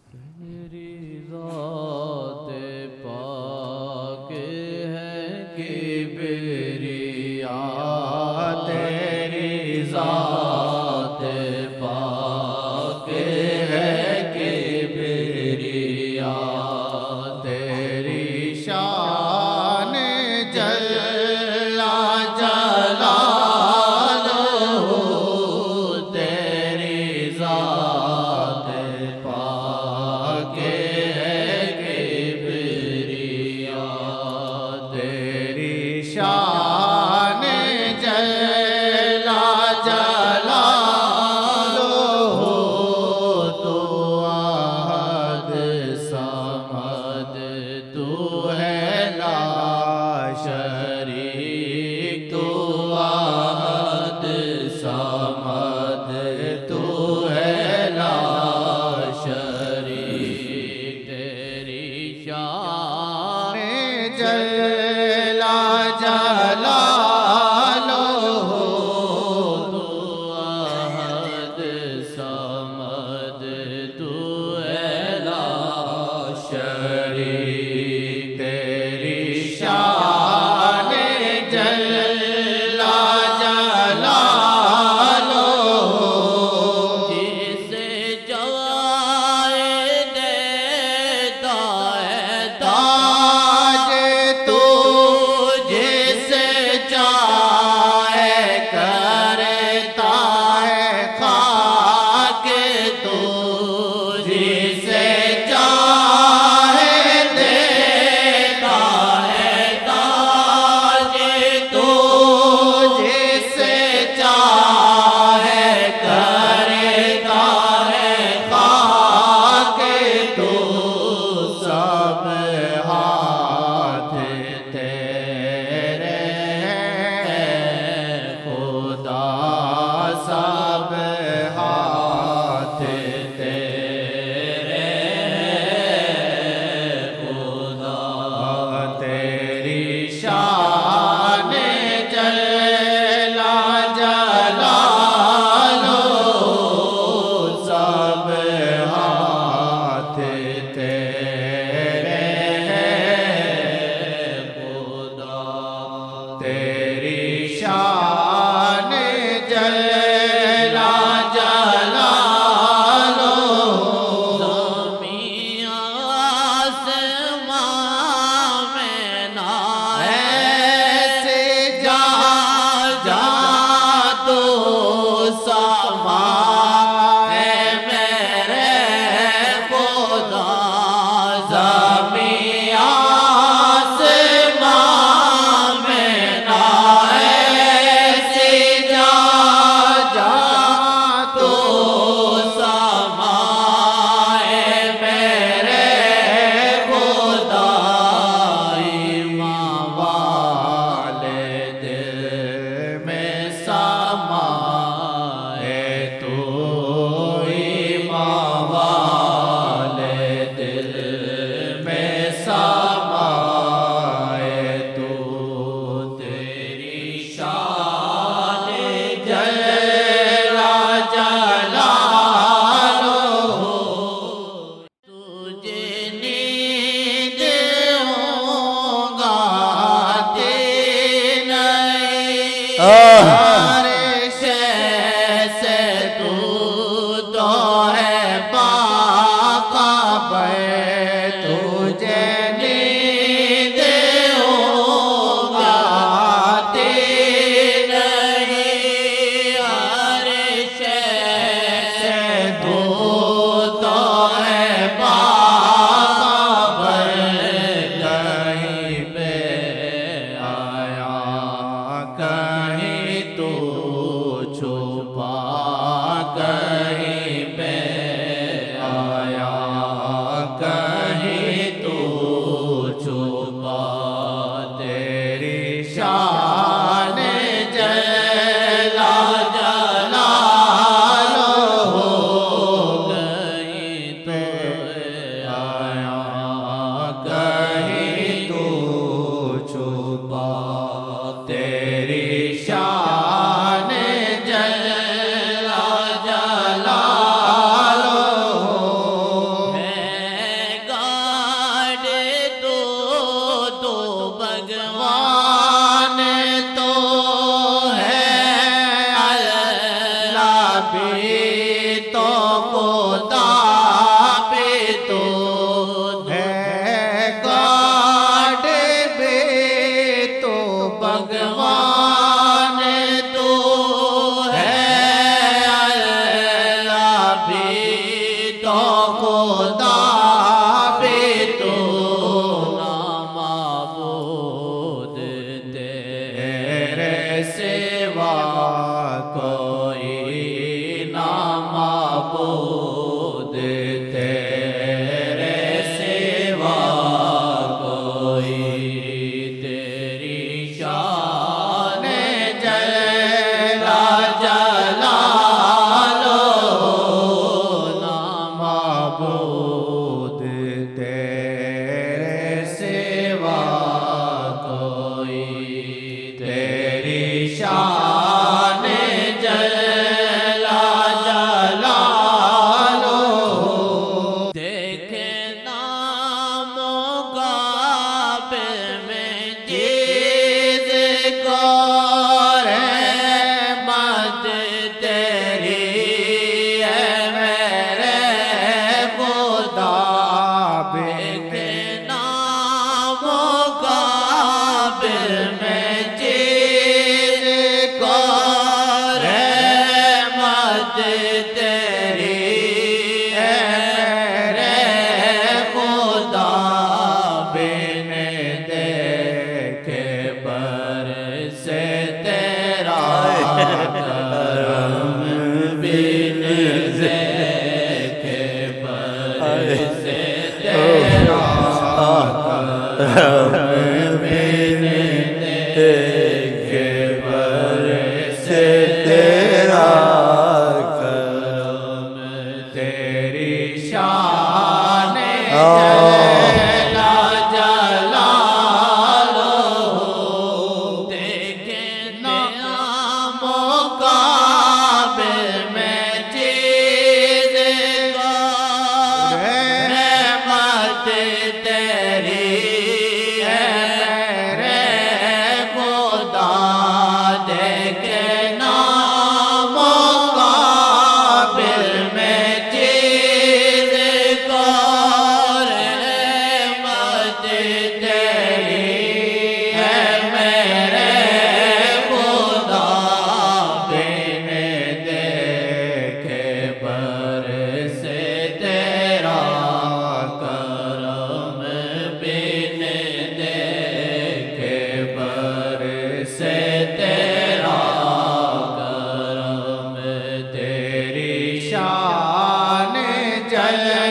تیری ذات پاک ہے کبریا، تیری ذات پاک ہے کبریا، تیری شان جلا جلالہ، تیری ذات پاک ہے کبریا، تیری شان جلا جلالہ، تو احد صمد تو ہے لا شریک، تو احد صمد تو ہے لا شریک، تیری شان جلا جلالہ، تو احد صمد تو ہے لا شریک، تیری شان جلا جلالہ، جسے چاہے دیتا ہے تاج تو، جسے چاہے کرتا ہے خاک تو، جسے چاہے دیتا ہے تاج تو، جسے چاہے کرتا ہے خاک تو، سب ہاتھ تیرے ہیں خدا، سب ہاتھ تیرے ہیں خدا، تیری شان جلا جلالہ، سب ہاتھ تیرے ہیں خدا، تیری شان جلا جلالہ، زمین آسمان میں نہ ایسے جا جا تو سما ہے میرے خدا، زمین آسمان میں نہ ایسے جا جا تو سما ہے میرے خدا، ایمان والے دل میں سما ہے تو، ایمان والے دل میں سما ہے تو، تیری شان جلا جلالہ، تجھے نیند اونگاتی نہیں، ہر شے سے تو ہے باخبر، تجھے نیند اونگاتی نہیں، ہر شے سے تو ہے باخبر، کہیں پہ آیا کہیں تو چھپا، کہیں پہ آیا کہیں تو چھپا، تیری شان جلا جلالہ، کہیں پہ آیا کہیں تو چھپا، تیری شان جلا جلالہ، خدا بھی تو نہ معبود تیرے سوا کوئی نہ معبود تیرے سوا کوئی تیری شان جلا جلالو نہ معبود تیرے سوا کوئی تیری شان جلا جلالو دیکھنا مقابل میں جیز کو رحمت تیری ہے میرے خدا دیکھنا مقابل میں جیز کو رحمت تیری ہے میرے خدا بن دیکھے پر سے تیرا کرم بن دیکھے پر سے تیرا کرم بن دیکھے پر سے تیرا کرم تیری شان جلا جلالو دیکھنا مقابل میں چیز کو رحمت تیری ہے میرے خدا دیکھنا مقابل میں چیز کو رحمت تیری ہے میرے خدا بن دیکھے پر سے تیرا کرم بن دیکھے پر سے تیرا کرم تیری شان جل